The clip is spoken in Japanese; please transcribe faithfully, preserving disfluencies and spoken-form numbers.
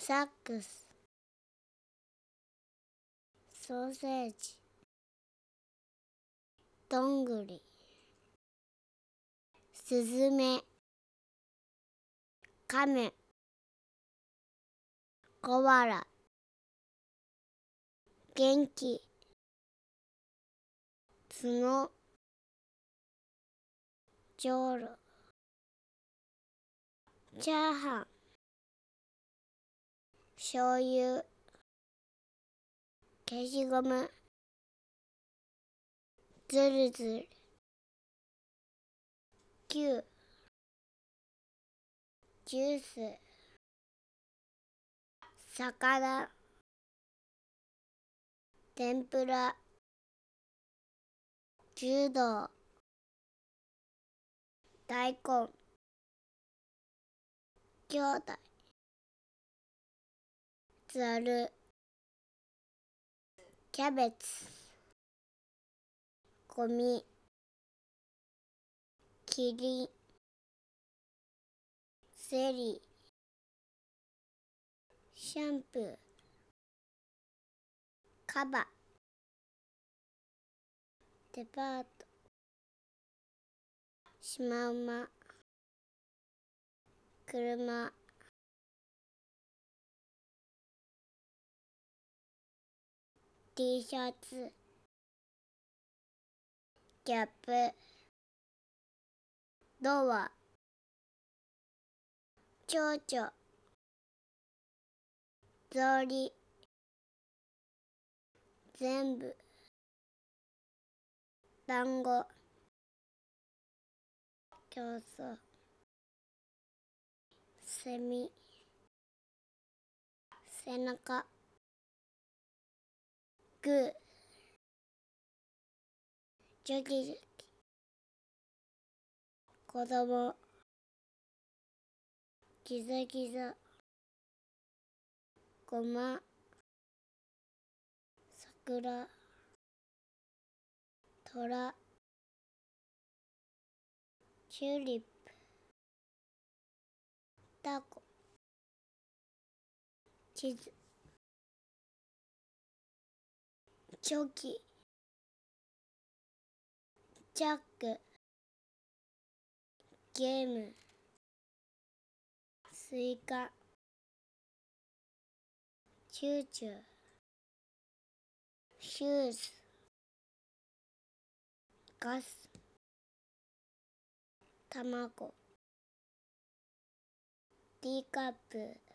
サックス、ソーセージ、どんぐり、スズメ、カメ、コアラ、元気、角、じょうろ、チャーハン、醤油、消しゴム、ずるずる、キュー、ジュース、魚、天ぷら、柔道、大根、兄弟、ざる、キャベツ、ゴミ、キリン、セリ、シャンプー、カバ、デパート、シマウマ、車、T シャツ、キャップ、ドア、ちょうちょ、草履、全部、団子、競争、セミ、背中、グー、ジョキジョキ、子供、ギザギザ、ごま、桜、虎、チューリップ、タコ、地図、チョキ、チャック、ゲーム、スイカ、チューチュー、シューズ、ガス、卵、ティーカップ、